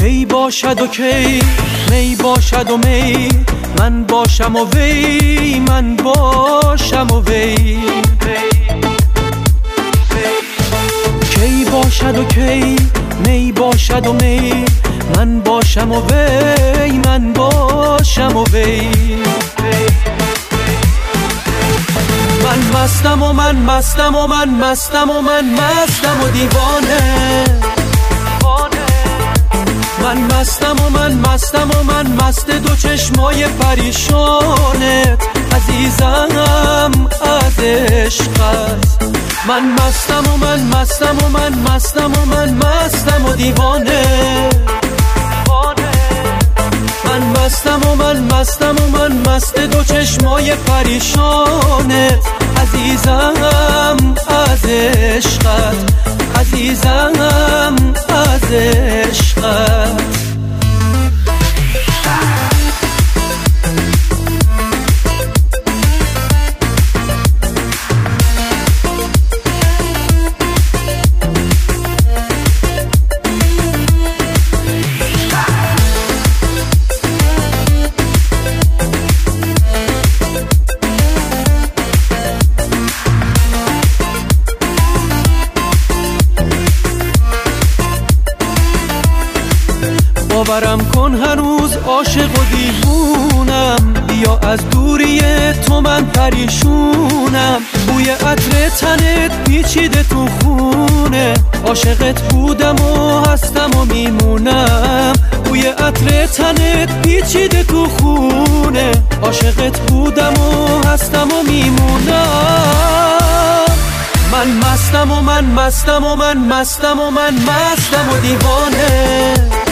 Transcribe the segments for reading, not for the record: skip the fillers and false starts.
کی باشد و کی می باشد و می من باشم و وی من باشم و وی کی باشد و کی می باشد و می من باشم و وی من باشم و وی من مستم و من مستم و من مستم و من مستم و دیوانه من مستم و من مستم و من مست دو چشمای پریشانت عزیزم از عشقت من مستم و من مستم و من مستم و من مستم و دیوانه من مستم و من مستم و من مست دو چشمای پریشانت عزیزم از عشقت عزیزم از عشقت باورم کن هنوز عاشق و دیوونم بیا از دوری تو من پریشونم بوی عطر تنت پیچیده تو خونه عاشقت بودم و هستم و میمونم بوی عطر تنت پیچیده تو خونه عاشقت بودم و هستم و میمونم من مستم و من مستم و من مستم و من مستم و دیوانه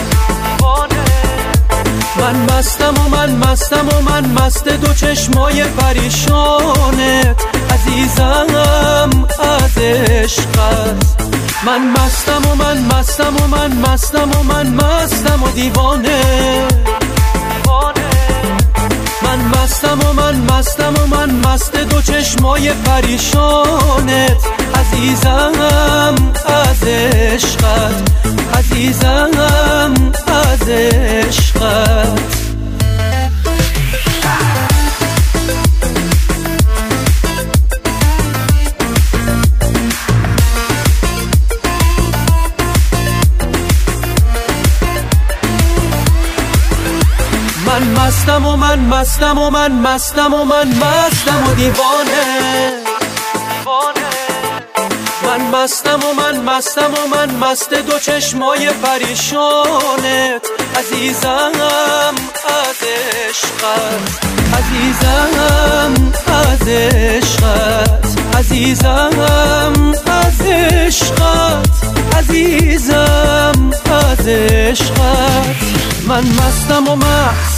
من مستم و من مستم و من مست دو چشمای پریشانت عزیزم از عشقت من مستم و من مستم و من مستم و من مستم و دیوانه من مستم و من مستم و من مست دو چشمای پریشانت عزیزم از عشقت عزیزم از عشقت من مستم و من مستم و من مستم و من مستم و دیوانه من مستم و من مستم و من مست دو چشمای پریشانت عزیزم از عشقت عزیزم از عشقت عزیزم از عشقت عزیزم از عشقت من مستم و مست